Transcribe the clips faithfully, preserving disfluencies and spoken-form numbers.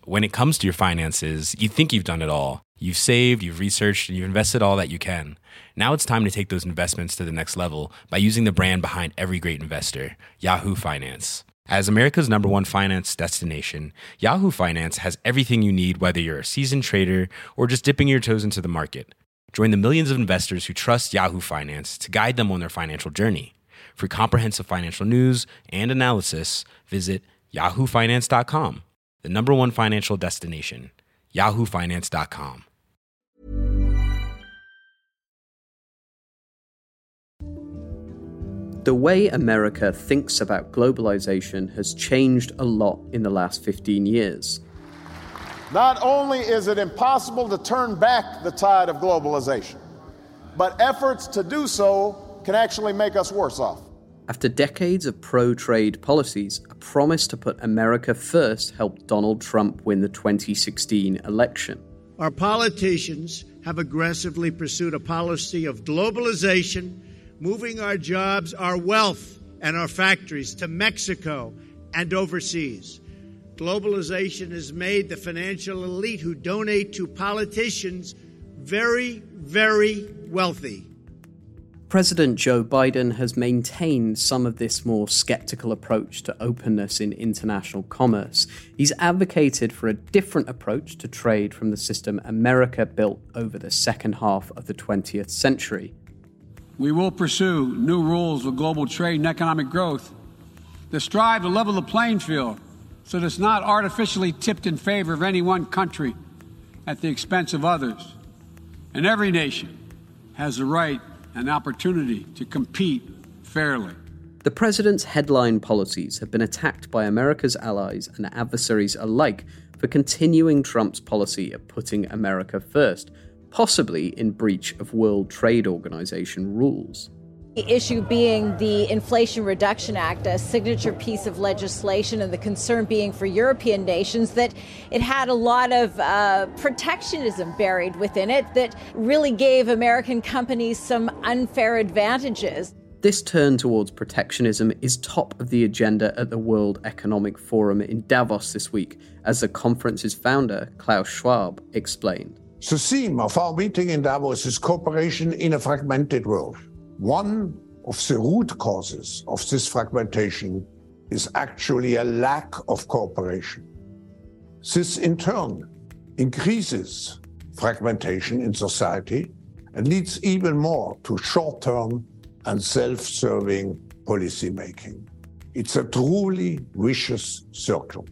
When it comes to your finances, you think you've done it all. You've saved, you've researched, and you've invested all that you can. Now it's time to take those investments to the next level by using the brand behind every great investor, Yahoo Finance. As America's number one finance destination, Yahoo Finance has everything you need, whether you're a seasoned trader or just dipping your toes into the market. Join the millions of investors who trust Yahoo Finance to guide them on their financial journey. For comprehensive financial news and analysis, visit yahoo finance dot com. The number one financial destination, yahoo finance dot com. The way America thinks about globalization has changed a lot in the last fifteen years. Not only is it impossible to turn back the tide of globalization, but efforts to do so can actually make us worse off. After decades of pro-trade policies, a promise to put America first helped Donald Trump win the twenty sixteen election. Our politicians have aggressively pursued a policy of globalization, moving our jobs, our wealth, and our factories to Mexico and overseas. Globalization has made the financial elite who donate to politicians very, very wealthy. President Joe Biden has maintained some of this more skeptical approach to openness in international commerce. He's advocated for a different approach to trade from the system America built over the second half of the twentieth century. We will pursue new rules of global trade and economic growth that strive to level the playing field so that it's not artificially tipped in favor of any one country at the expense of others. And every nation has the right and opportunity to compete fairly. The president's headline policies have been attacked by America's allies and adversaries alike for continuing Trump's policy of putting America first, possibly in breach of World Trade Organization rules. The issue being the Inflation Reduction Act, a signature piece of legislation, and the concern being for European nations that it had a lot of uh, protectionism buried within it that really gave American companies some unfair advantages. This turn towards protectionism is top of the agenda at the World Economic Forum in Davos this week, as the conference's founder, Klaus Schwab, explained. The theme of our meeting in Davos is cooperation in a fragmented world. One of the root causes of this fragmentation is actually a lack of cooperation. This, in turn, increases fragmentation in society and leads even more to short-term and self-serving policymaking. It's a truly vicious circle.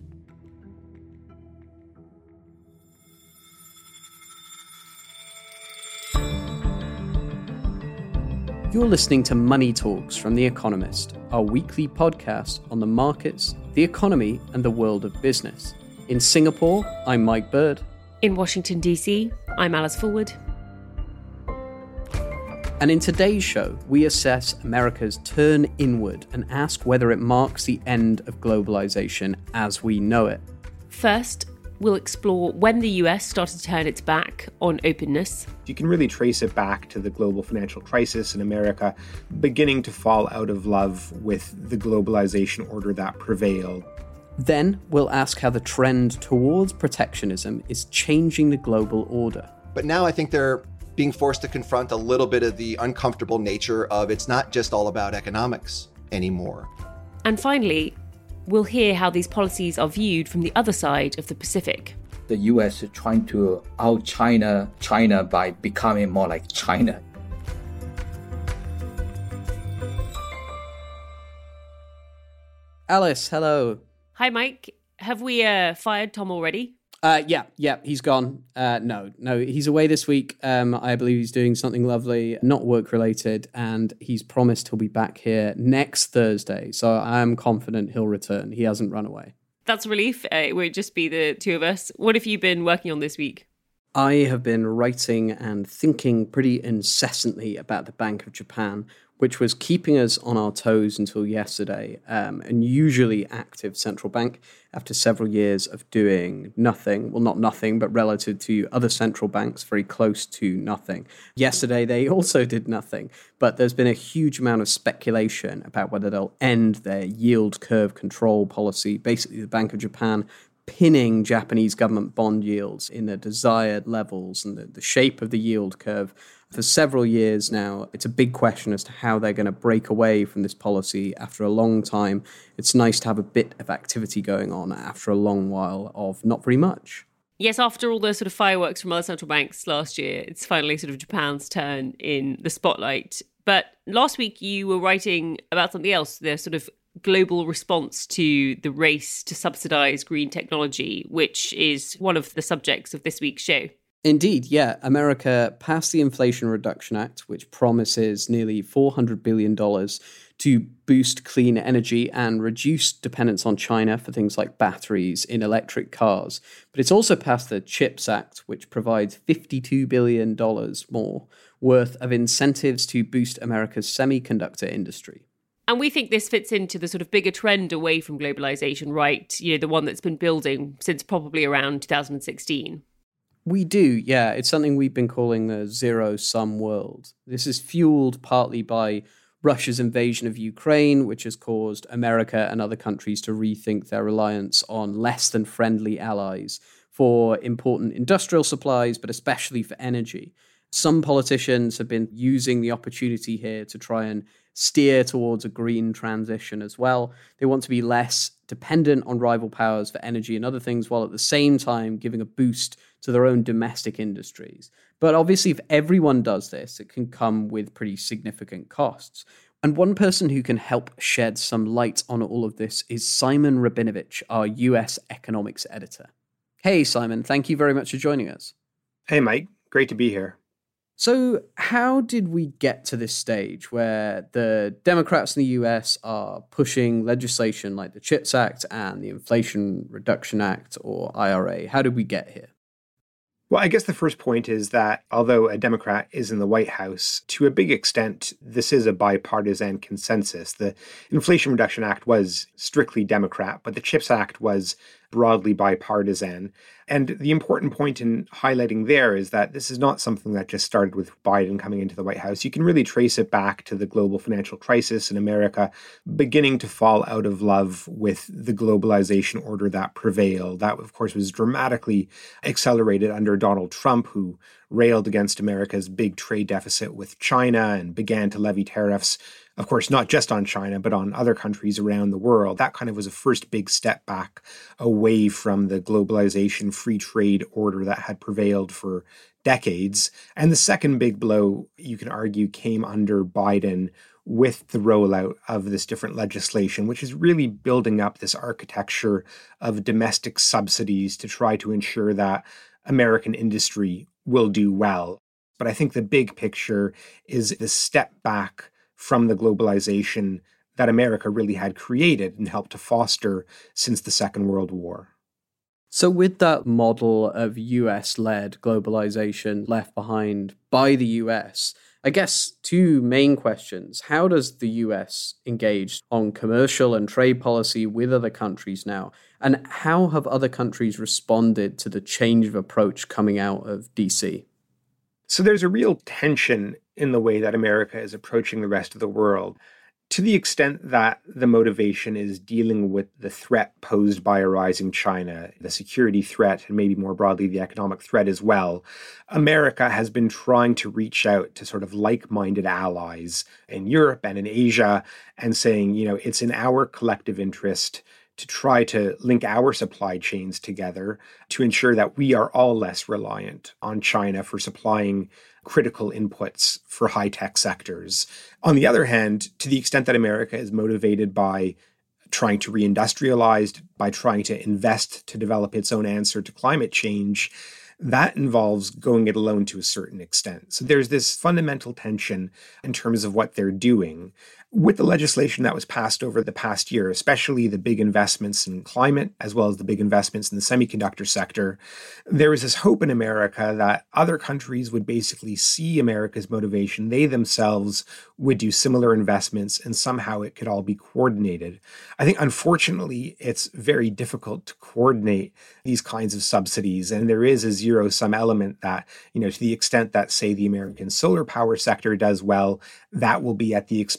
You're listening to Money Talks from The Economist, our weekly podcast on the markets, the economy, and the world of business. In Singapore, I'm Mike Bird. In Washington, D C, I'm Alice Fulwood. And in today's show, we assess America's turn inward and ask whether it marks the end of globalization as we know it. First, we'll explore when the U S started to turn its back on openness. You can really trace it back to the global financial crisis in America beginning to fall out of love with the globalization order that prevailed. Then we'll ask how the trend towards protectionism is changing the global order. But now I think they're being forced to confront a little bit of the uncomfortable nature of it's not just all about economics anymore. And finally, we'll hear how these policies are viewed from the other side of the Pacific. The U S is trying to out-China China by becoming more like China. Alice, hello. Hi, Mike. Have we uh, fired Tom already? Uh, yeah, yeah, he's gone. Uh, no, no, he's away this week. Um, I believe he's doing something lovely, not work-related, and he's promised he'll be back here next Thursday. So I'm confident he'll return. He hasn't run away. That's a relief. Uh, it won't just be the two of us. What have you been working on this week? I have been writing and thinking pretty incessantly about the Bank of Japan, which was keeping us on our toes until yesterday, um, an usually active central bank after several years of doing nothing. Well, not nothing, but relative to other central banks, very close to nothing. Yesterday, they also did nothing, but there's been a huge amount of speculation about whether they'll end their yield curve control policy. Basically, the Bank of Japan pinning Japanese government bond yields in their desired levels and the, the shape of the yield curve for several years now. It's a big question as to how they're going to break away from this policy after a long time. It's nice to have a bit of activity going on after a long while of not very much. Yes, after all the sort of fireworks from other central banks last year, it's finally sort of Japan's turn in the spotlight. But last week you were writing about something else, the sort of global response to the race to subsidize green technology, which is one of the subjects of this week's show. Indeed, yeah. America passed the Inflation Reduction Act, which promises nearly four hundred billion dollars to boost clean energy and reduce dependence on China for things like batteries in electric cars. But it's also passed the CHIPS Act, which provides fifty-two billion dollars more worth of incentives to boost America's semiconductor industry. And we think this fits into the sort of bigger trend away from globalization, right? You know, the one that's been building since probably around two thousand sixteen. We do, yeah. It's something we've been calling the zero-sum world. This is fueled partly by Russia's invasion of Ukraine, which has caused America and other countries to rethink their reliance on less than friendly allies for important industrial supplies, but especially for energy. Some politicians have been using the opportunity here to try and steer towards a green transition as well. They want to be less dependent on rival powers for energy and other things, while at the same time giving a boost to their own domestic industries. But obviously, if everyone does this, it can come with pretty significant costs. And one person who can help shed some light on all of this is Simon Rabinovich, our U S economics editor. Hey, Simon, thank you very much for joining us. Hey, Mike. Great to be here. So how did we get to this stage where the Democrats in the U S are pushing legislation like the CHIPS Act and the Inflation Reduction Act, or I R A? How did we get here? Well, I guess the first point is that although a Democrat is in the White House, to a big extent, this is a bipartisan consensus. The Inflation Reduction Act was strictly Democrat, but the CHIPS Act was broadly bipartisan. And the important point in highlighting there is that this is not something that just started with Biden coming into the White House. You can really trace it back to the global financial crisis in America beginning to fall out of love with the globalization order that prevailed. That, of course, was dramatically accelerated under Donald Trump, who railed against America's big trade deficit with China and began to levy tariffs, of course, not just on China, but on other countries around the world. That kind of was a first big step back away from the globalization free trade order that had prevailed for decades. And the second big blow, you can argue, came under Biden with the rollout of this different legislation, which is really building up this architecture of domestic subsidies to try to ensure that American industry will do well. But I think the big picture is the step back from the globalization that America really had created and helped to foster since the Second World War. So with that model of U S-led globalization left behind by the U S, I guess two main questions. How does the U S engage on commercial and trade policy with other countries now? And how have other countries responded to the change of approach coming out of D C? So there's a real tension in the way that America is approaching the rest of the world, to the extent that the motivation is dealing with the threat posed by a rising China, the security threat, and maybe more broadly, the economic threat as well. America has been trying to reach out to sort of like-minded allies in Europe and in Asia and saying, you know, it's in our collective interest to try to link our supply chains together to ensure that we are all less reliant on China for supplying critical inputs for high-tech sectors. On the other hand, to the extent that America is motivated by trying to reindustrialize, by trying to invest to develop its own answer to climate change, that involves going it alone to a certain extent. So there's this fundamental tension in terms of what they're doing. With the legislation that was passed over the past year, especially the big investments in climate, as well as the big investments in the semiconductor sector, there was this hope in America that other countries would basically see America's motivation. They themselves would do similar investments, and somehow it could all be coordinated. I think, unfortunately, it's very difficult to coordinate these kinds of subsidies. And there is a zero-sum element that, you know, to the extent that, say, the American solar power sector does well, that will be at the expense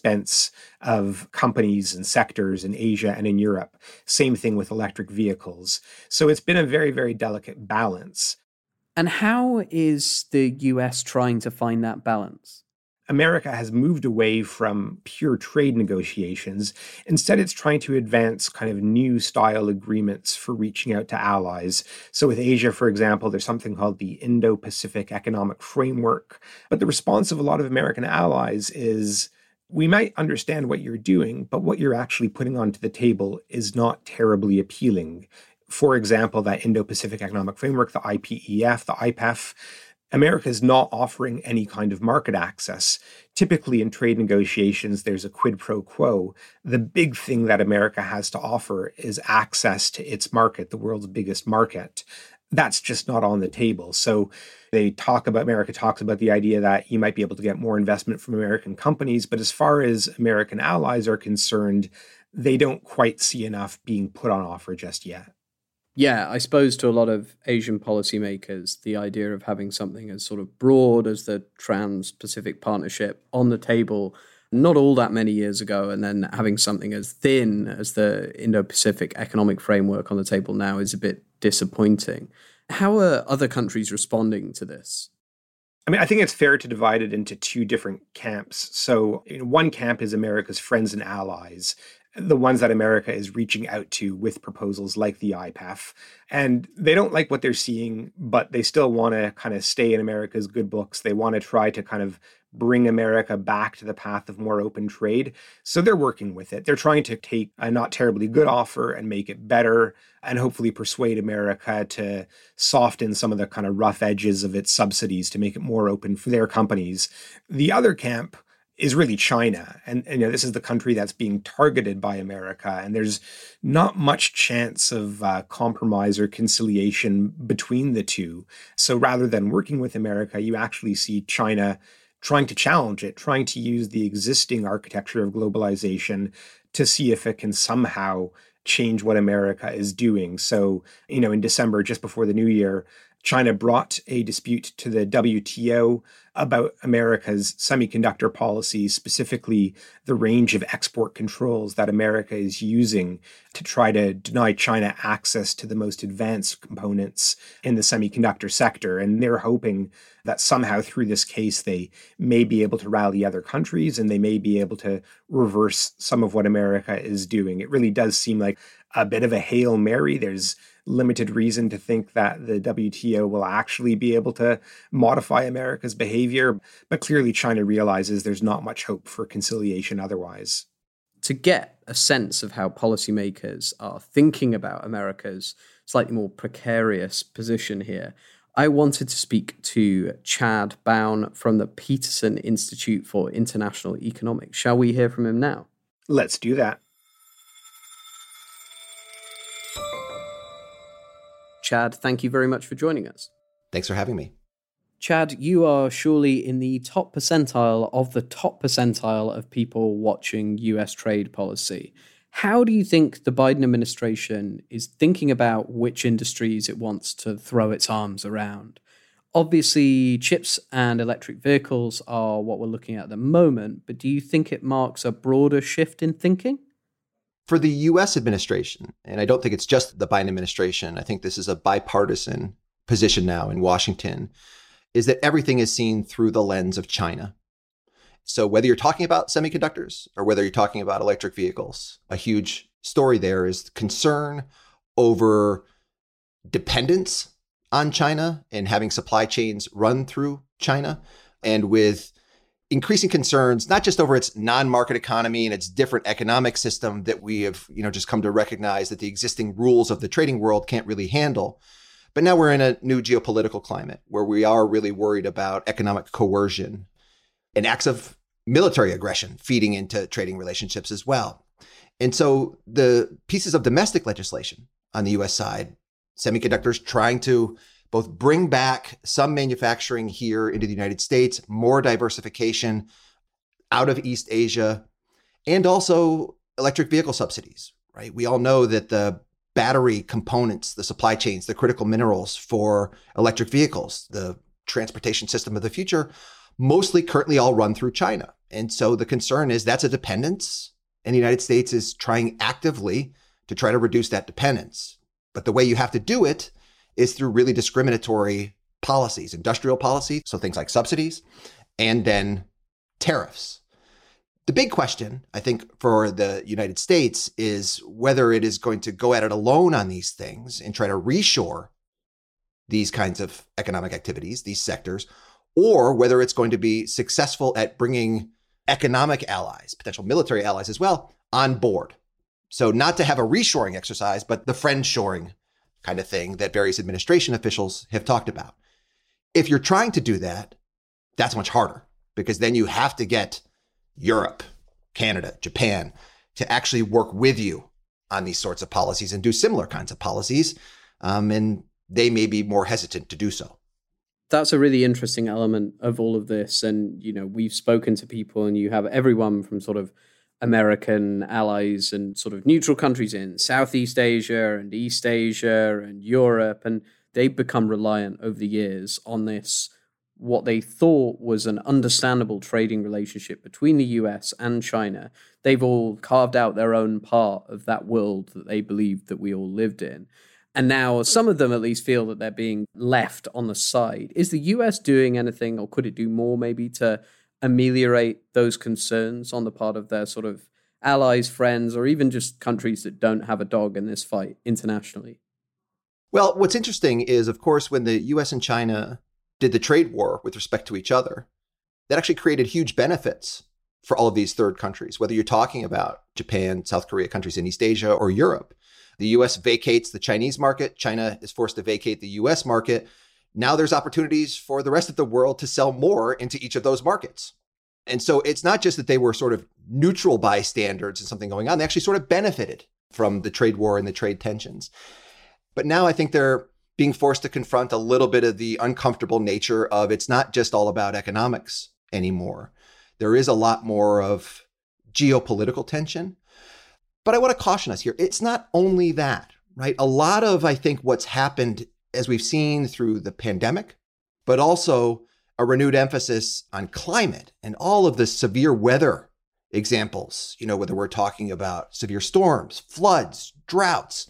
exports of companies and sectors in Asia and in Europe. Same thing with electric vehicles. So it's been a very, very delicate balance. And how is the U S trying to find that balance? America has moved away from pure trade negotiations. Instead, it's trying to advance kind of new style agreements for reaching out to allies. So with Asia, for example, there's something called the Indo-Pacific Economic Framework. But the response of a lot of American allies is, we might understand what you're doing, but what you're actually putting onto the table is not terribly appealing. For example, that Indo-Pacific Economic Framework, the I P E F, the I P E F, America is not offering any kind of market access. Typically in trade negotiations, there's a quid pro quo. The big thing that America has to offer is access to its market, the world's biggest market. That's just not on the table. So they talk about, America talks about the idea that you might be able to get more investment from American companies. But as far as American allies are concerned, they don't quite see enough being put on offer just yet. Yeah, I suppose to a lot of Asian policymakers, the idea of having something as sort of broad as the Trans-Pacific Partnership on the table not all that many years ago, and then having something as thin as the Indo-Pacific Economic Framework on the table now is a bit disappointing. How are other countries responding to this? I mean, I think it's fair to divide it into two different camps. So you know, one camp is America's friends and allies, the ones that America is reaching out to with proposals like the I P E F. And they don't like what they're seeing, but they still want to kind of stay in America's good books. They want to try to kind of bring America back to the path of more open trade. So they're working with it. They're trying to take a not terribly good offer and make it better and hopefully persuade America to soften some of the kind of rough edges of its subsidies to make it more open for their companies. The other camp is really China. And, and you know, this is the country that's being targeted by America. And there's not much chance of uh, compromise or conciliation between the two. So rather than working with America, you actually see China trying to challenge it, trying to use the existing architecture of globalization to see if it can somehow change what America is doing. So, you know, in December, just before the new year, China brought a dispute to the W T O about America's semiconductor policy, specifically the range of export controls that America is using to try to deny China access to the most advanced components in the semiconductor sector. And they're hoping that somehow through this case, they may be able to rally other countries and they may be able to reverse some of what America is doing. It really does seem like a bit of a Hail Mary. There's limited reason to think that the W T O will actually be able to modify America's behavior. But clearly China realizes there's not much hope for conciliation otherwise. To get a sense of how policymakers are thinking about America's slightly more precarious position here, I wanted to speak to Chad Bown from the Peterson Institute for International Economics. Shall we hear from him now? Let's do that. Chad, thank you very much for joining us. Thanks for having me. Chad, you are surely in the top percentile of the top percentile of people watching U S trade policy. How do you think the Biden administration is thinking about which industries it wants to throw its arms around? Obviously, chips and electric vehicles are what we're looking at at the moment, but do you think it marks a broader shift in thinking? For the U S administration, and I don't think it's just the Biden administration, I think this is a bipartisan position now in Washington, is that everything is seen through the lens of China. So whether you're talking about semiconductors or whether you're talking about electric vehicles, a huge story there is concern over dependence on China and having supply chains run through China, and with increasing concerns, not just over its non-market economy and its different economic system that we have, you know, just come to recognize that the existing rules of the trading world can't really handle. But now we're in a new geopolitical climate where we are really worried about economic coercion and acts of military aggression feeding into trading relationships as well. And so the pieces of domestic legislation on the U S side, semiconductors trying to both bring back some manufacturing here into the United States, more diversification out of East Asia, and also electric vehicle subsidies, right? We all know that the battery components, the supply chains, the critical minerals for electric vehicles, the transportation system of the future, mostly currently all run through China. And so the concern is that's a dependence, and the United States is trying actively to try to reduce that dependence. But the way you have to do it is through really discriminatory policies, industrial policy, so things like subsidies, and then tariffs. The big question, I think, for the United States is whether it is going to go at it alone on these things and try to reshore these kinds of economic activities, these sectors, or whether it's going to be successful at bringing economic allies, potential military allies as well, on board. So not to have a reshoring exercise, but the friend-shoring kind of thing that various administration officials have talked about. If you're trying to do that, that's much harder, because then you have to get Europe, Canada, Japan to actually work with you on these sorts of policies and do similar kinds of policies. Um, and they may be more hesitant to do so. That's a really interesting element of all of this. And, you know, we've spoken to people, and you have everyone from sort of American allies and sort of neutral countries in Southeast Asia and East Asia and Europe. And they've become reliant over the years on this, what they thought was an understandable trading relationship between the U S and China. They've all carved out their own part of that world that they believed that we all lived in. And now some of them at least feel that they're being left on the side. Is the U S doing anything, or could it do more maybe to ameliorate those concerns on the part of their sort of allies, friends, or even just countries that don't have a dog in this fight internationally? Well, what's interesting is, of course, when the U S and China did the trade war with respect to each other, that actually created huge benefits for all of these third countries, whether you're talking about Japan, South Korea, countries in East Asia, or Europe. The U S vacates the Chinese market. China is forced to vacate the U S market. Now there's opportunities for the rest of the world to sell more into each of those markets. And so it's not just that they were sort of neutral bystanders and something going on. They actually sort of benefited from the trade war and the trade tensions. But now I think they're being forced to confront a little bit of the uncomfortable nature of it's not just all about economics anymore. There is a lot more of geopolitical tension. But I want to caution us here. It's not only that, right? A lot of, I think, what's happened, as we've seen through the pandemic, but also a renewed emphasis on climate and all of the severe weather examples, you know, whether we're talking about severe storms, floods, droughts,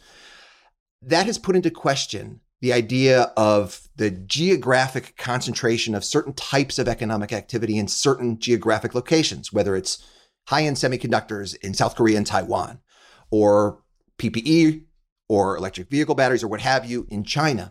that has put into question the idea of the geographic concentration of certain types of economic activity in certain geographic locations, whether it's high-end semiconductors in South Korea and Taiwan, or P P E, or electric vehicle batteries, or what have you in China.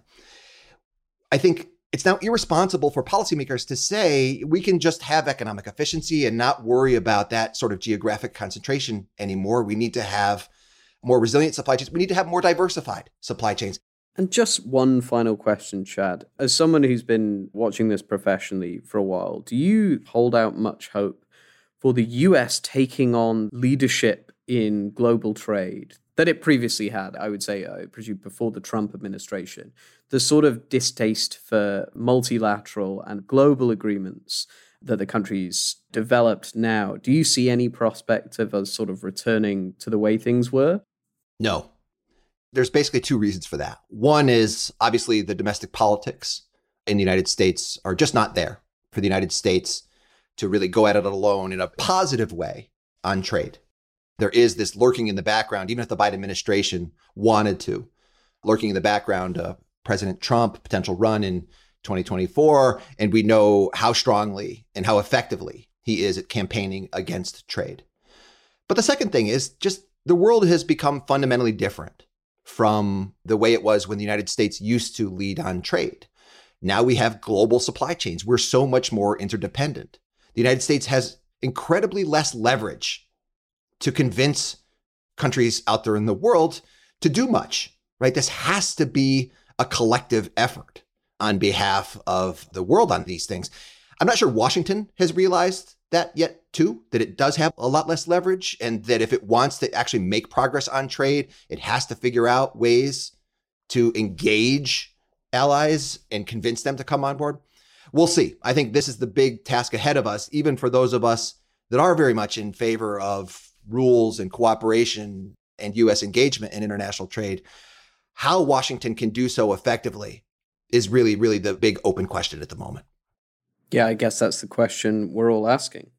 I think it's now irresponsible for policymakers to say we can just have economic efficiency and not worry about that sort of geographic concentration anymore. We need to have more resilient supply chains. We need to have more diversified supply chains. And just one final question, Chad. As someone who's been watching this professionally for a while, do you hold out much hope for the U S taking on leadership in global trade that it previously had, I would say, I presume, before the Trump administration? The sort of distaste for multilateral and global agreements that the countries developed now, do you see any prospect of us sort of returning to the way things were? No. There's basically two reasons for that. One is obviously the domestic politics in the United States are just not there for the United States to really go at it alone in a positive way on trade. There is this lurking in the background, even if the Biden administration wanted to, lurking in the background, uh, President Trump, potential run in twenty twenty-four, and we know how strongly and how effectively he is at campaigning against trade. But the second thing is just the world has become fundamentally different from the way it was when the United States used to lead on trade. Now we have global supply chains. We're so much more interdependent. The United States has incredibly less leverage to convince countries out there in the world to do much, right? This has to be a collective effort on behalf of the world on these things. I'm not sure Washington has realized that yet too, that it does have a lot less leverage, and that if it wants to actually make progress on trade, it has to figure out ways to engage allies and convince them to come on board. We'll see. I think this is the big task ahead of us, even for those of us that are very much in favor of rules and cooperation and U S engagement in international trade. How Washington can do so effectively is really, really the big open question at the moment. Yeah, I guess that's the question we're all asking.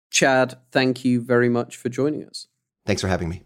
Chad, thank you very much for joining us. Thanks for having me.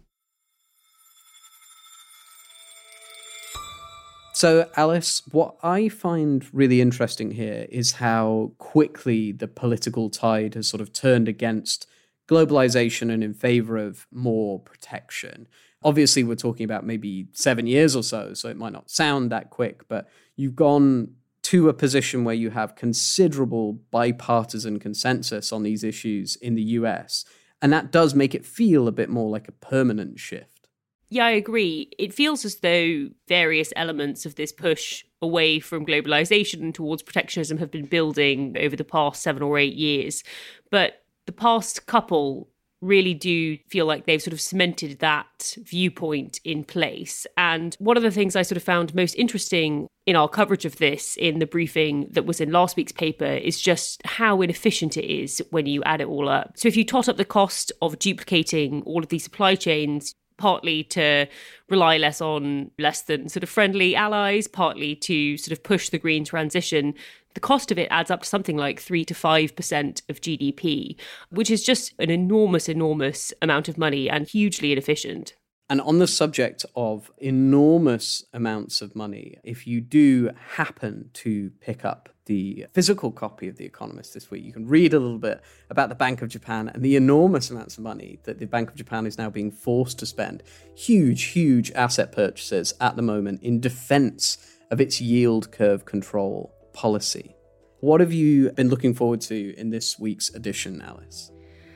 So, Alice, what I find really interesting here is how quickly the political tide has sort of turned against globalization and in favor of more protection. Obviously, we're talking about maybe seven years or so, so it might not sound that quick, but you've gone to a position where you have considerable bipartisan consensus on these issues in the U S, and that does make it feel a bit more like a permanent shift. Yeah, I agree. It feels as though various elements of this push away from globalization and towards protectionism have been building over the past seven or eight years. But the past couple really do feel like they've sort of cemented that viewpoint in place. And one of the things I sort of found most interesting in our coverage of this in the briefing that was in last week's paper is just how inefficient it is when you add it all up. So if you tot up the cost of duplicating all of these supply chains, partly to rely less on less than sort of friendly allies, partly to sort of push the green transition, the cost of it adds up to something like three to five percent of G D P, which is just an enormous, enormous amount of money and hugely inefficient. And on the subject of enormous amounts of money, if you do happen to pick up the physical copy of The Economist this week, you can read a little bit about the Bank of Japan and the enormous amounts of money that the Bank of Japan is now being forced to spend. Huge, huge asset purchases at the moment in defense of its yield curve control policy. What have you been looking forward to in this week's edition, Alice?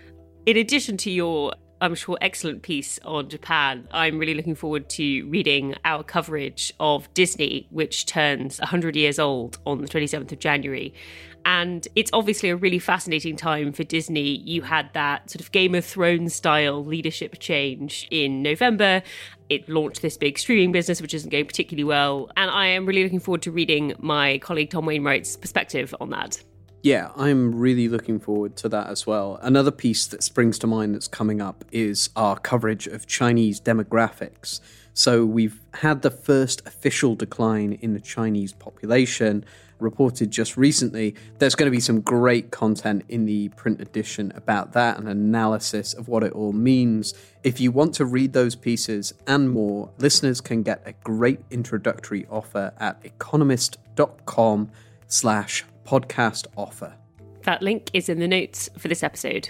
In addition to your, I'm sure, excellent piece on Japan, I'm really looking forward to reading our coverage of Disney, which turns one hundred years old on the twenty-seventh of January. And it's obviously a really fascinating time for Disney. You had that sort of Game of Thrones style leadership change in November. It launched this big streaming business, which isn't going particularly well. And I am really looking forward to reading my colleague Tom Wainwright's perspective on that. Yeah, I'm really looking forward to that as well. Another piece that springs to mind that's coming up is our coverage of Chinese demographics. So we've had the first official decline in the Chinese population reported just recently. There's going to be some great content in the print edition about that, an analysis of what it all means. If you want to read those pieces and more, listeners can get a great introductory offer at economist.com slash podcast offer. That link is in the notes for this episode.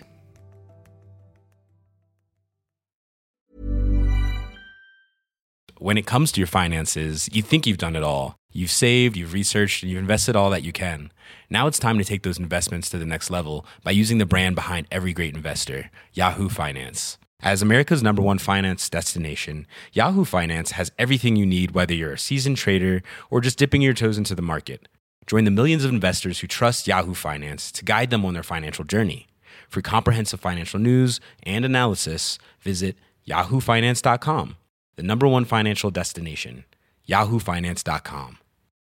When it comes to your finances, you think you've done it all. You've saved, you've researched, and you've invested all that you can. Now it's time to take those investments to the next level by using the brand behind every great investor, Yahoo Finance. As America's number one finance destination, Yahoo Finance has everything you need, whether you're a seasoned trader or just dipping your toes into the market. Join the millions of investors who trust Yahoo Finance to guide them on their financial journey. For comprehensive financial news and analysis, visit yahoo finance dot com, the number one financial destination, yahoo finance dot com.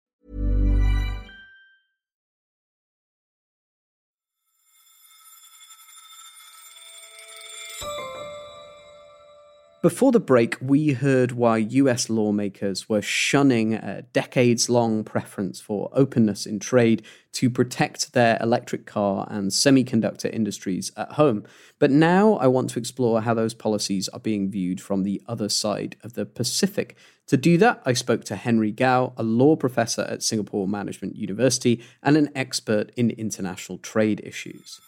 Before the break, we heard why U S lawmakers were shunning a decades-long preference for openness in trade to protect their electric car and semiconductor industries at home. But now I want to explore how those policies are being viewed from the other side of the Pacific. To do that, I spoke to Henry Gao, a law professor at Singapore Management University and an expert in international trade issues.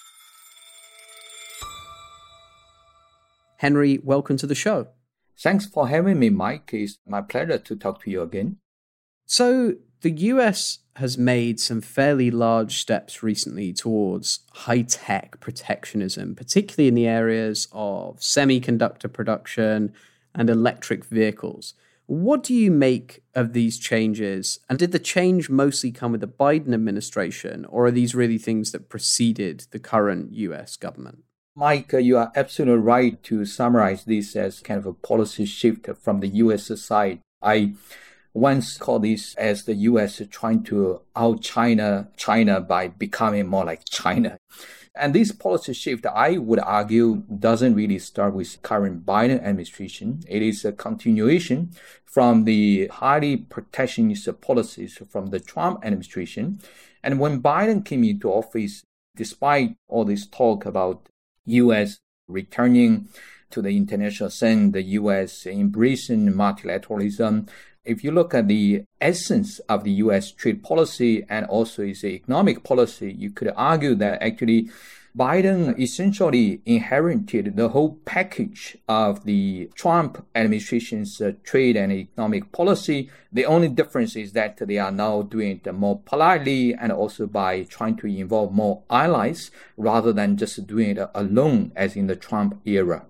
Henry, welcome to the show. Thanks for having me, Mike. It's my pleasure to talk to you again. So, the U S has made some fairly large steps recently towards high-tech protectionism, particularly in the areas of semiconductor production and electric vehicles. What do you make of these changes? And did the change mostly come with the Biden administration, or are these really things that preceded the current U S government? Mike, you are absolutely right to summarize this as kind of a policy shift from the U S side. I once called this as the U S trying to out-China China by becoming more like China. And this policy shift, I would argue, doesn't really start with current Biden administration. It is a continuation from the highly protectionist policies from the Trump administration. And when Biden came into office, despite all this talk about U S returning to the international scene, the U S embracing multilateralism. If you look at the essence of the U S trade policy and also its economic policy, you could argue that actually Biden essentially inherited the whole package of the Trump administration's uh, trade and economic policy. The only difference is that they are now doing it more politely and also by trying to involve more allies rather than just doing it alone as in the Trump era.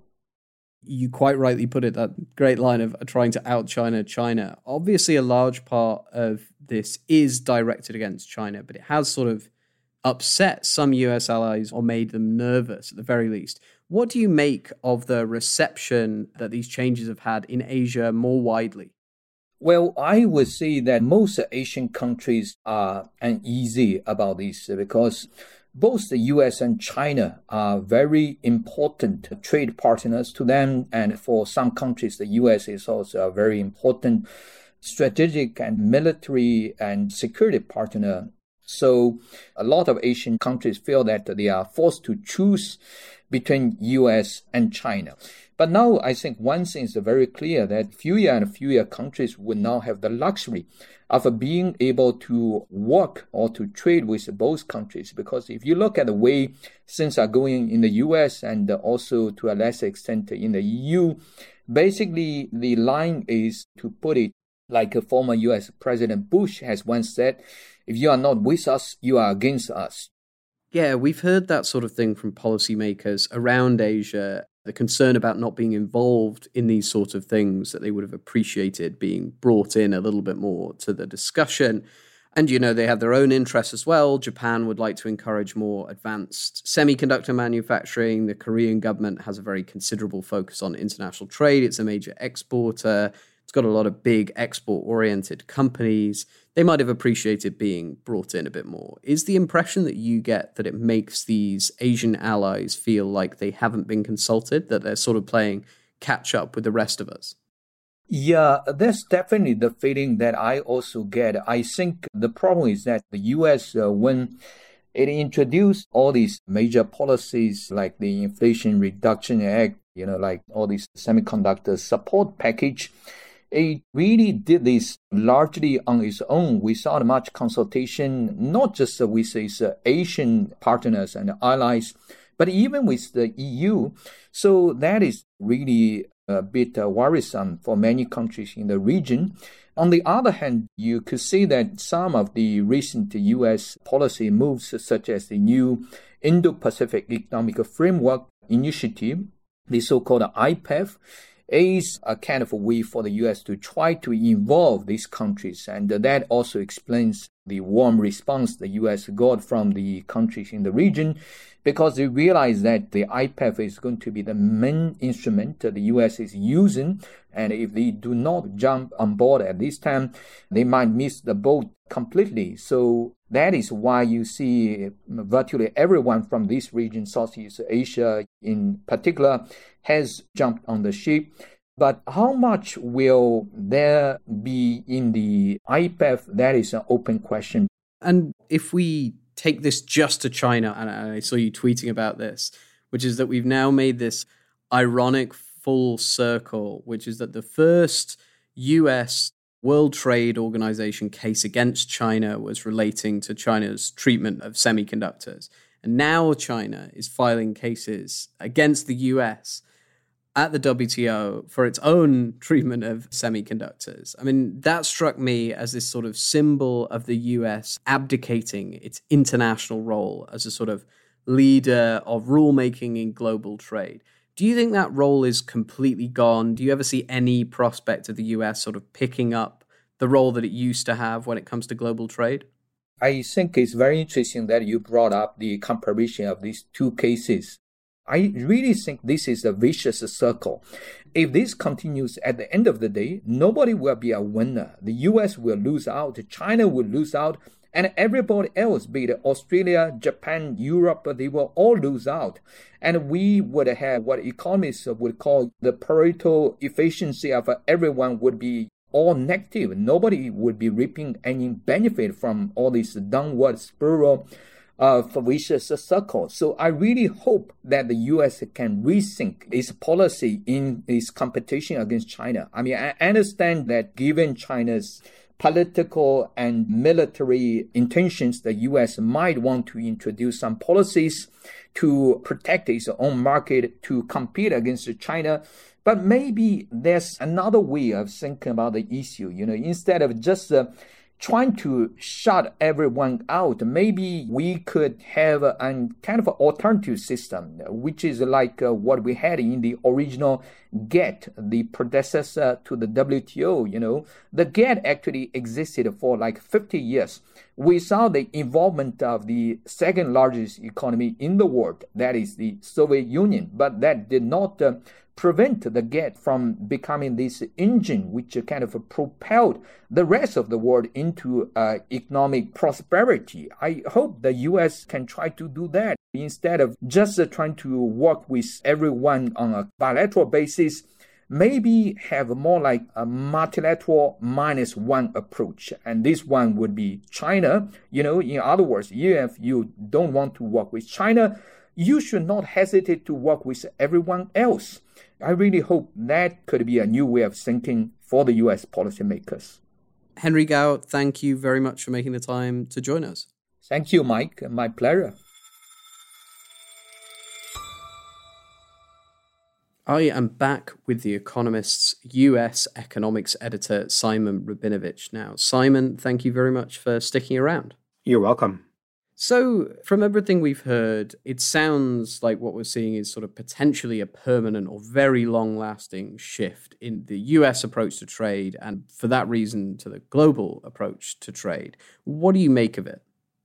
You quite rightly put it, that great line of trying to out China China. Obviously, a large part of this is directed against China, but it has sort of upset some U S allies or made them nervous at the very least. What do you make of the reception that these changes have had in Asia more widely? Well, I would say that most Asian countries are uneasy about this because both the U S and China are very important trade partners to them. And for some countries, the U S is also a very important strategic and military and security partner. So a lot of Asian countries feel that they are forced to choose between U S and China. But now I think one thing is very clear that fewer and fewer countries will now have the luxury of being able to work or to trade with both countries. Because if you look at the way things are going in the U S and also to a lesser extent in the E U, basically the line is, to put it like a former U S President Bush has once said, if you are not with us, you are against us. Yeah, we've heard that sort of thing from policymakers around Asia, the concern about not being involved in these sorts of things that they would have appreciated being brought in a little bit more to the discussion. And, you know, they have their own interests as well. Japan would like to encourage more advanced semiconductor manufacturing. The Korean government has a very considerable focus on international trade. It's a major exporter. It's got a lot of big export-oriented companies. They might have appreciated being brought in a bit more. Is the impression that you get that it makes these Asian allies feel like they haven't been consulted, that they're sort of playing catch-up with the rest of us? Yeah, that's definitely the feeling that I also get. I think the problem is that the U S, uh, when it introduced all these major policies like the Inflation Reduction Act, you know, like all these semiconductor support package, it really did this largely on its own without much consultation, not just with its Asian partners and allies, but even with the E U. So that is really a bit worrisome for many countries in the region. On the other hand, you could see that some of the recent U S policy moves, such as the new Indo-Pacific Economic Framework Initiative, the so-called I P E F, is a kind of a way for the U S to try to involve these countries. And that also explains the warm response the U S got from the countries in the region, because they realize that the I P E F is going to be the main instrument that the U S is using. And if they do not jump on board at this time, they might miss the boat completely. So that is why you see virtually everyone from this region, Southeast Asia in particular, has jumped on the ship. But how much will there be in the I P E F? That is an open question. And if we take this just to China, and I saw you tweeting about this, which is that we've now made this ironic full circle, which is that the first U S World Trade Organization case against China was relating to China's treatment of semiconductors. And now China is filing cases against the U S at the W T O for its own treatment of semiconductors. I mean, that struck me as this sort of symbol of the U S abdicating its international role as a sort of leader of rulemaking in global trade. Do you think that role is completely gone? Do you ever see any prospect of the U S sort of picking up the role that it used to have when it comes to global trade? I think it's very interesting that you brought up the comparison of these two cases. I really think this is a vicious circle. If this continues, at the end of the day, nobody will be a winner. The U S will lose out, China will lose out, and everybody else, be it Australia, Japan, Europe, they will all lose out. And we would have what economists would call the Pareto efficiency of everyone would be all negative. Nobody would be reaping any benefit from all this downward spiral of vicious circle. So I really hope that the U S can rethink its policy in its competition against China. I mean, I understand that given China's political and military intentions, the U S might want to introduce some policies to protect its own market, to compete against China. But maybe there's another way of thinking about the issue. You know, instead of just uh, trying to shut everyone out, maybe we could have a, a kind of an alternative system, which is like uh, what we had in the original GATT, the predecessor to the W T O. You know, the GATT actually existed for like fifty years. We saw the involvement of the second largest economy in the world, that is the Soviet Union, but that did not uh, prevent the GATT from becoming this engine which kind of propelled the rest of the world into uh, economic prosperity. I hope the U S can try to do that instead of just uh, trying to work with everyone on a bilateral basis. Maybe have more like a multilateral minus one approach. And this one would be China. You know, in other words, if you don't want to work with China, you should not hesitate to work with everyone else. I really hope that could be a new way of thinking for the U S policymakers. Henry Gao, thank you very much for making the time to join us. Thank you, Mike. My pleasure. I am back with The Economist's U S economics editor, Simon Rabinovich. Now, Simon, thank you very much for sticking around. You're welcome. So, from everything we've heard, it sounds like what we're seeing is sort of potentially a permanent or very long-lasting shift in the U S approach to trade, and for that reason, to the global approach to trade. What do you make of it?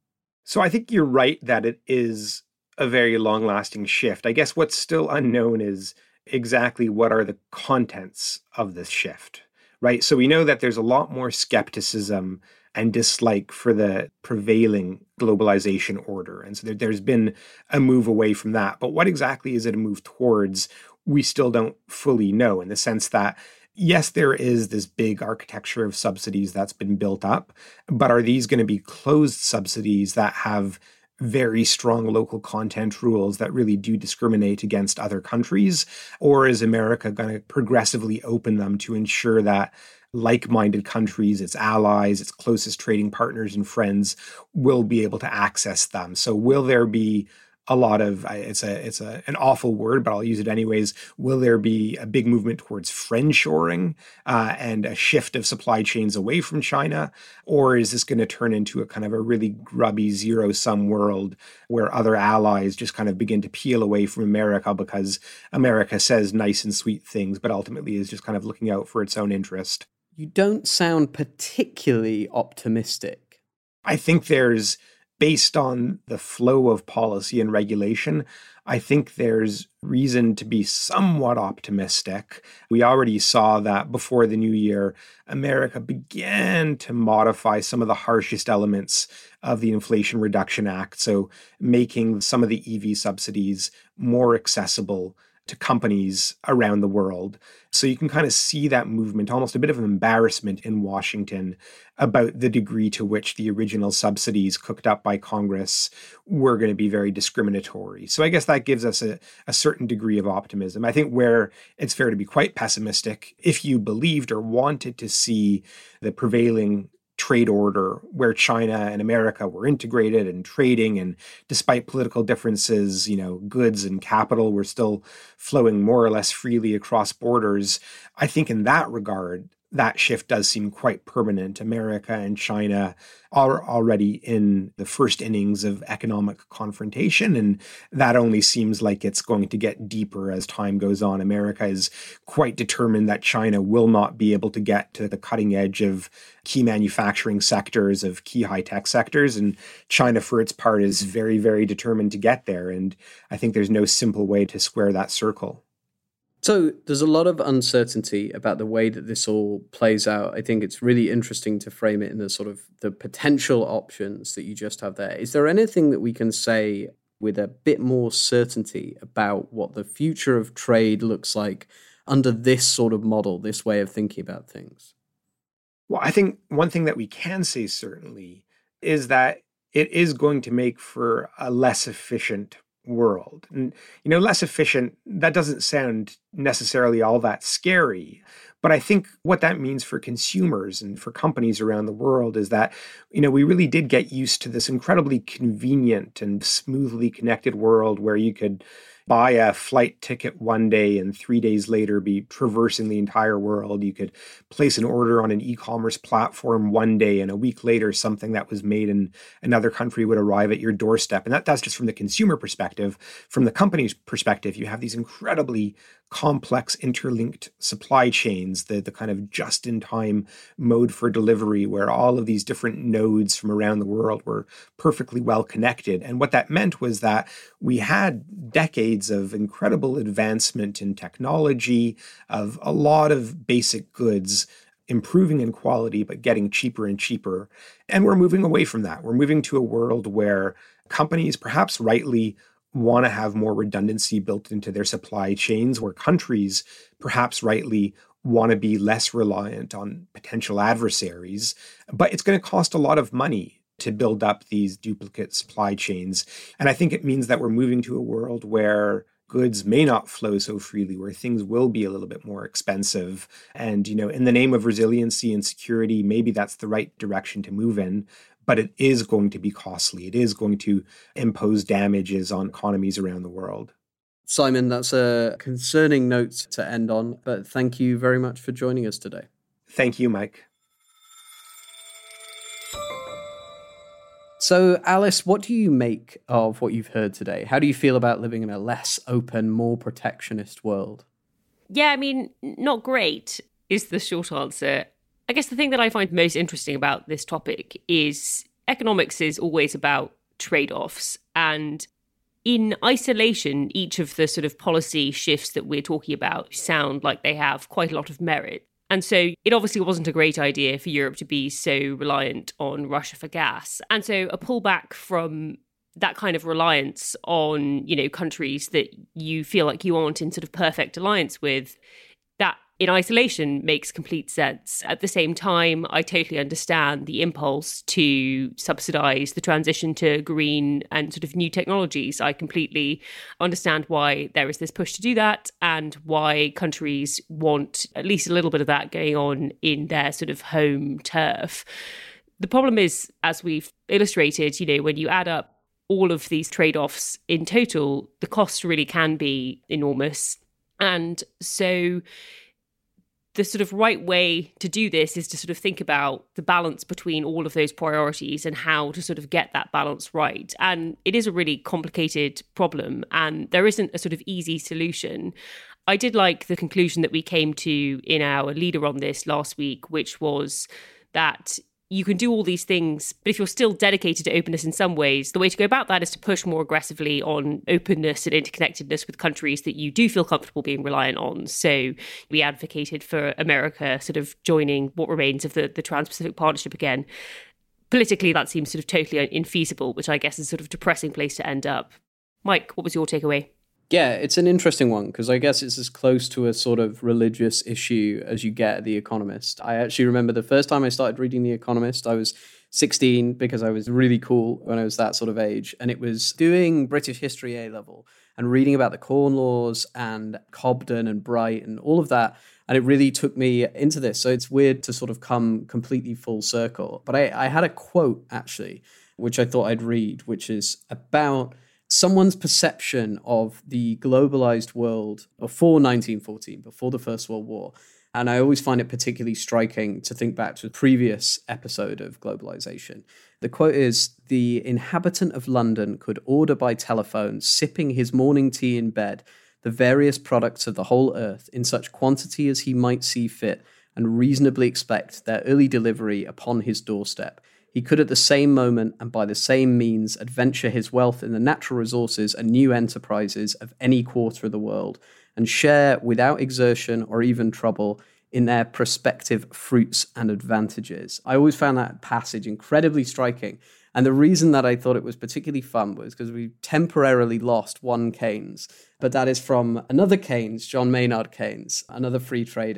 So I think you're right that it is a very long-lasting shift. I guess what's still unknown is exactly what are the contents of this shift, right? So we know that there's a lot more skepticism and dislike for the prevailing globalization order. And so there, there's been a move away from that. But what exactly is it a move towards? We still don't fully know, in the sense that, yes, there is this big architecture of subsidies that's been built up, but are these going to be closed subsidies that have very strong local content rules that really do discriminate against other countries? Or is America going to progressively open them to ensure that like-minded countries, its allies, its closest trading partners and friends will be able to access them? So will there be a lot of, it's a it's a an awful word, but I'll use it anyways, will there be a big movement towards friendshoring uh, and a shift of supply chains away from China? Or is this going to turn into a kind of a really grubby zero-sum world where other allies just kind of begin to peel away from America because America says nice and sweet things, but ultimately is just kind of looking out for its own interest? You don't sound particularly optimistic. I think there's, based on the flow of policy and regulation, I think there's reason to be somewhat optimistic. We already saw that before the new year, America began to modify some of the harshest elements of the Inflation Reduction Act, so making some of the E V subsidies more accessible to companies around the world. So you can kind of see that movement, almost a bit of an embarrassment in Washington about the degree to which the original subsidies cooked up by Congress were going to be very discriminatory. So I guess that gives us a, a certain degree of optimism. I think where it's fair to be quite pessimistic, if you believed or wanted to see the prevailing trade order where China and America were integrated and trading, and despite political differences, you know, goods and capital were still flowing more or less freely across borders. I think in that regard, that shift does seem quite permanent. America and China are already in the first innings of economic confrontation, and that only seems like it's going to get deeper as time goes on. America is quite determined that China will not be able to get to the cutting edge of key manufacturing sectors, of key high-tech sectors, and China, for its part, is very, very determined to get there. And I think there's no simple way to square that circle. So there's a lot of uncertainty about the way that this all plays out. I think it's really interesting to frame it in the sort of the potential options that you just have there. Is there anything that we can say with a bit more certainty about what the future of trade looks like under this sort of model, this way of thinking about things? Well, I think one thing that we can say certainly is that it is going to make for a less efficient world. And, you know, less efficient, that doesn't sound necessarily all that scary. But I think what that means for consumers and for companies around the world is that, you know, we really did get used to this incredibly convenient and smoothly connected world where you could buy a flight ticket one day and three days later be traversing the entire world. You could place an order on an e-commerce platform one day and a week later something that was made in another country would arrive at your doorstep. And that, that's just from the consumer perspective. From the company's perspective, you have these incredibly complex interlinked supply chains, the, the kind of just-in-time mode for delivery where all of these different nodes from around the world were perfectly well connected. And what that meant was that we had decades of incredible advancement in technology, of a lot of basic goods improving in quality, but getting cheaper and cheaper. And we're moving away from that. We're moving to a world where companies, perhaps rightly, want to have more redundancy built into their supply chains, where countries, perhaps rightly, want to be less reliant on potential adversaries. But it's going to cost a lot of money to build up these duplicate supply chains. And I think it means that we're moving to a world where goods may not flow so freely, where things will be a little bit more expensive. And, you know, in the name of resiliency and security, maybe that's the right direction to move in. But it is going to be costly. It is going to impose damages on economies around the world. Simon, that's a concerning note to end on, but thank you very much for joining us today. Thank you, Mike. So, Alice, what do you make of what you've heard today? How do you feel about living in a less open, more protectionist world? Yeah, I mean, not great is the short answer. I guess the thing that I find most interesting about this topic is economics is always about trade-offs. And in isolation, each of the sort of policy shifts that we're talking about sound like they have quite a lot of merit. And so it obviously wasn't a great idea for Europe to be so reliant on Russia for gas. And so a pullback from that kind of reliance on, you know, countries that you feel like you aren't in sort of perfect alliance with, that in isolation makes complete sense. At the same time, I totally understand the impulse to subsidize the transition to green and sort of new technologies. I completely understand why there is this push to do that and why countries want at least a little bit of that going on in their sort of home turf. The problem is, as we've illustrated, you know, when you add up all of these trade-offs in total, the cost really can be enormous. And so the sort of right way to do this is to sort of think about the balance between all of those priorities and how to sort of get that balance right. And it is a really complicated problem, and there isn't a sort of easy solution. I did like the conclusion that we came to in our leader on this last week, which was that you can do all these things, but if you're still dedicated to openness in some ways, the way to go about that is to push more aggressively on openness and interconnectedness with countries that you do feel comfortable being reliant on. So we advocated for America sort of joining what remains of the, the Trans-Pacific Partnership again. Politically, that seems sort of totally infeasible, which I guess is sort of a depressing place to end up. Mike, what was your takeaway? Yeah, it's an interesting one because I guess it's as close to a sort of religious issue as you get at The Economist. I actually remember the first time I started reading The Economist, I was sixteen because I was really cool when I was that sort of age. And it was doing British history A-level and reading about the Corn Laws and Cobden and Bright and all of that. And it really took me into this. So it's weird to sort of come completely full circle. But I, I had a quote, actually, which I thought I'd read, which is about someone's perception of the globalized world before nineteen fourteen, before the First World War. And I always find it particularly striking to think back to a previous episode of globalization. The quote is, "The inhabitant of London could order by telephone, sipping his morning tea in bed, the various products of the whole earth in such quantity as he might see fit, and reasonably expect their early delivery upon his doorstep. He could at the same moment and by the same means adventure his wealth in the natural resources and new enterprises of any quarter of the world, and share without exertion or even trouble in their prospective fruits and advantages." I always found that passage incredibly striking. And the reason that I thought it was particularly fun was because we temporarily lost one Keynes, but that is from another Keynes, John Maynard Keynes, another free trader.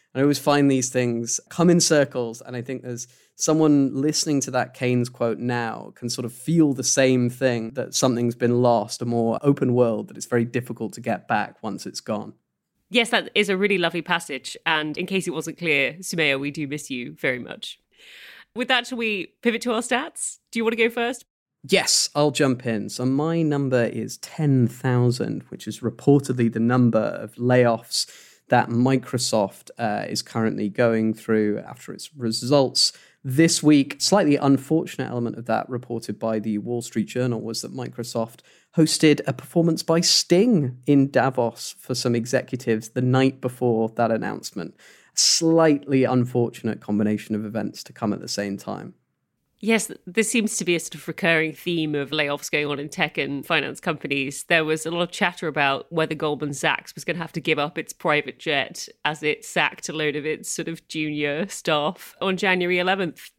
I always find these things come in circles, and I think there's someone listening to that Keynes quote now can sort of feel the same thing, that something's been lost, a more open world, that it's very difficult to get back once it's gone. Yes, that is a really lovely passage. And in case it wasn't clear, Soumaya, we do miss you very much. With that, shall we pivot to our stats? Do you want to go first? Yes, I'll jump in. So my number is ten thousand, which is reportedly the number of layoffs that Microsoft uh, is currently going through after its results this week. Slightly unfortunate element of that reported by the Wall Street Journal was that Microsoft hosted a performance by Sting in Davos for some executives the night before that announcement. Slightly unfortunate combination of events to come at the same time. Yes, this seems to be a sort of recurring theme of layoffs going on in tech and finance companies. There was a lot of chatter about whether Goldman Sachs was going to have to give up its private jet as it sacked a load of its sort of junior staff on January eleventh.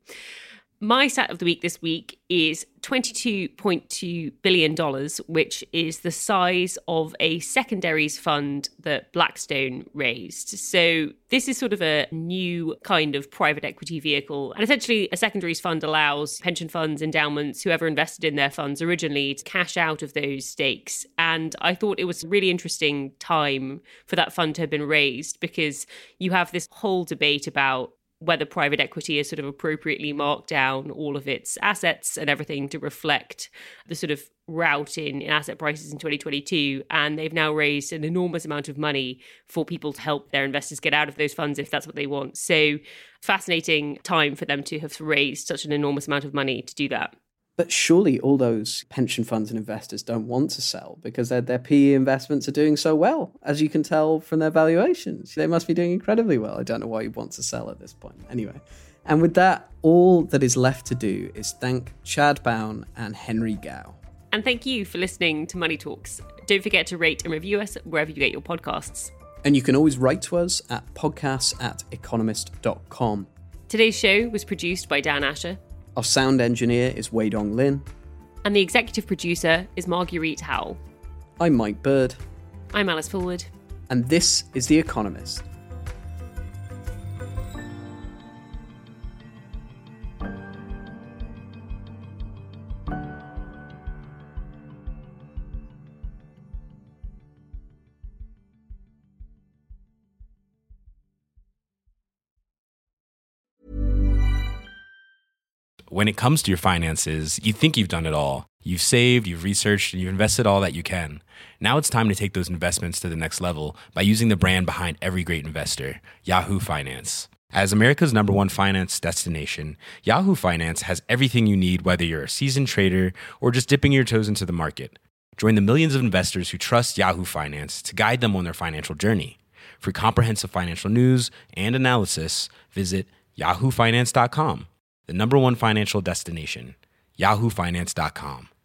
My stat of the week this week is twenty-two point two billion dollars, which is the size of a secondaries fund that Blackstone raised. So this is sort of a new kind of private equity vehicle. And essentially, a secondaries fund allows pension funds, endowments, whoever invested in their funds originally to cash out of those stakes. And I thought it was a really interesting time for that fund to have been raised, because you have this whole debate about whether private equity has sort of appropriately marked down all of its assets and everything to reflect the sort of rout in, in asset prices in twenty twenty-two. And they've now raised an enormous amount of money for people to help their investors get out of those funds if that's what they want. So fascinating time for them to have raised such an enormous amount of money to do that. But surely all those pension funds and investors don't want to sell because their, their P E investments are doing so well, as you can tell from their valuations. They must be doing incredibly well. I don't know why you'd want to sell at this point. Anyway, and with that, all that is left to do is thank Chad Bown and Henry Gao. And thank you for listening to Money Talks. Don't forget to rate and review us wherever you get your podcasts. And you can always write to us at podcasts at economist dot com. Today's show was produced by Dan Asher. Our sound engineer is Wei Dong Lin. And the executive producer is Marguerite Howell. I'm Mike Bird. I'm Alice Fullwood. And this is The Economist. When it comes to your finances, you think you've done it all. You've saved, you've researched, and you've invested all that you can. Now it's time to take those investments to the next level by using the brand behind every great investor, Yahoo Finance. As America's number one finance destination, Yahoo Finance has everything you need, whether you're a seasoned trader or just dipping your toes into the market. Join the millions of investors who trust Yahoo Finance to guide them on their financial journey. For comprehensive financial news and analysis, visit yahoo finance dot com. The number one financial destination, yahoo finance dot com.